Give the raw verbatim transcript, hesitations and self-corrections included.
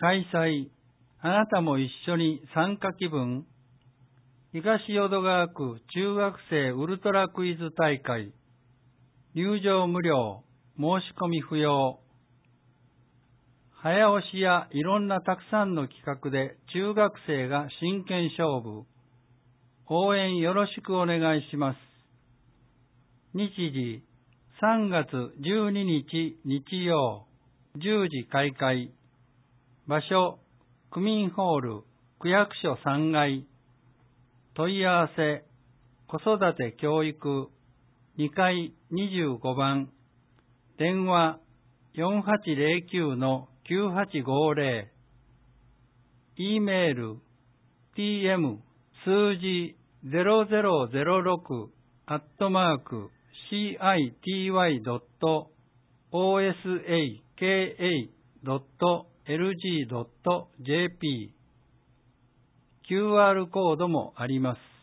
開催。あなたも一緒に参加気分。東淀川区中学生ウルトラクイズ大会。入場無料。申し込み不要。早押しやいろんなたくさんの企画で中学生が真剣勝負。応援よろしくお願いします。日時、さんがつじゅうににち日曜、じゅうじ開会。場所、区民ホール、区役所さんがい。問い合わせ、子育て教育、にかいにじゅうごばん。電話、よんはちゼロきゅうのきゅうはちごゼロ。E メール、ティーエム 数字ゼロゼロゼロろくアットマーク シーアイティーワイドットオーエスエーケーエードットエルジードットジェーピー。キューアール コードもあります。